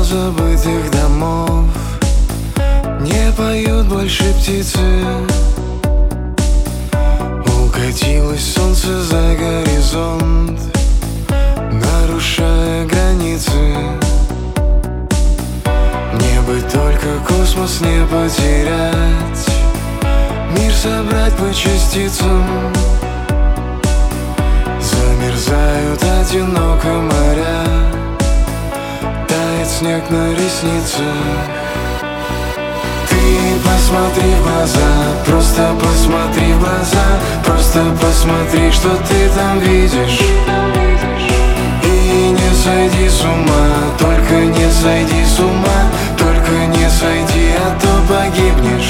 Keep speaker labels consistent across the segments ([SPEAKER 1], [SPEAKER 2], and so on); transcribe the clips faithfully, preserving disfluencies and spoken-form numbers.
[SPEAKER 1] забытых домов не поют больше птицы. Укатилось солнце за горизонт, нарушая границы. Мне бы только космос не потерять, мир собрать по частицам. Замерзают одиноко моря, тает снег на ресницах. Ты посмотри в глаза, просто посмотри в глаза, просто посмотри, что ты там видишь. И не сойди с ума, только не сойди с ума, только не сойди, а то погибнешь.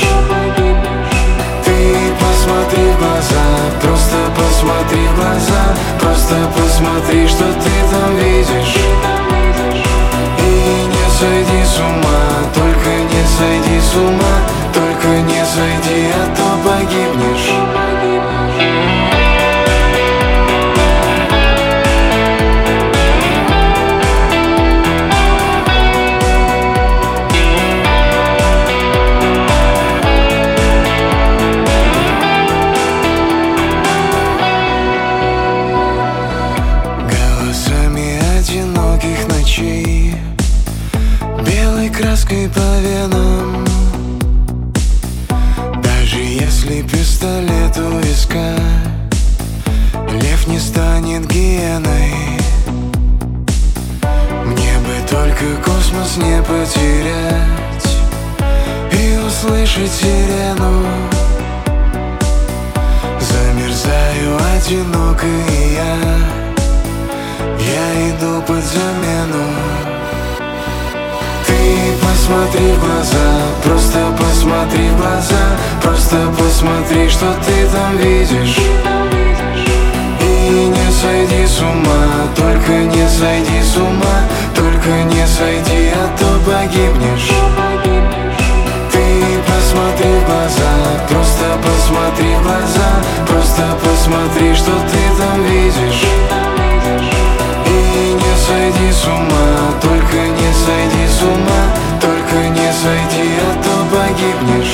[SPEAKER 1] Ты посмотри в глаза, просто посмотри в глаза, просто посмотри, что ты там видишь. И не сойди с ума, только не сойди с ума, только не сойди, а то погибнешь. Одиноких ночей, белой краской по венам. Даже если пистолет у виска, лев не станет гиеной. Мне бы только космос не потерять и услышать сирену. Замерзаю одиноко и я Я иду под замену. Ты посмотри в глаза, просто посмотри в глаза, просто посмотри, что ты там видишь. И не сойди с ума, только не сойди с ума, только не сойди, а то погибнешь. Ты посмотри в глаза, просто посмотри в глаза, просто посмотри, что ты там видишь. И не сойди с ума, только не сойди с ума, только не сойди, а то погибнешь.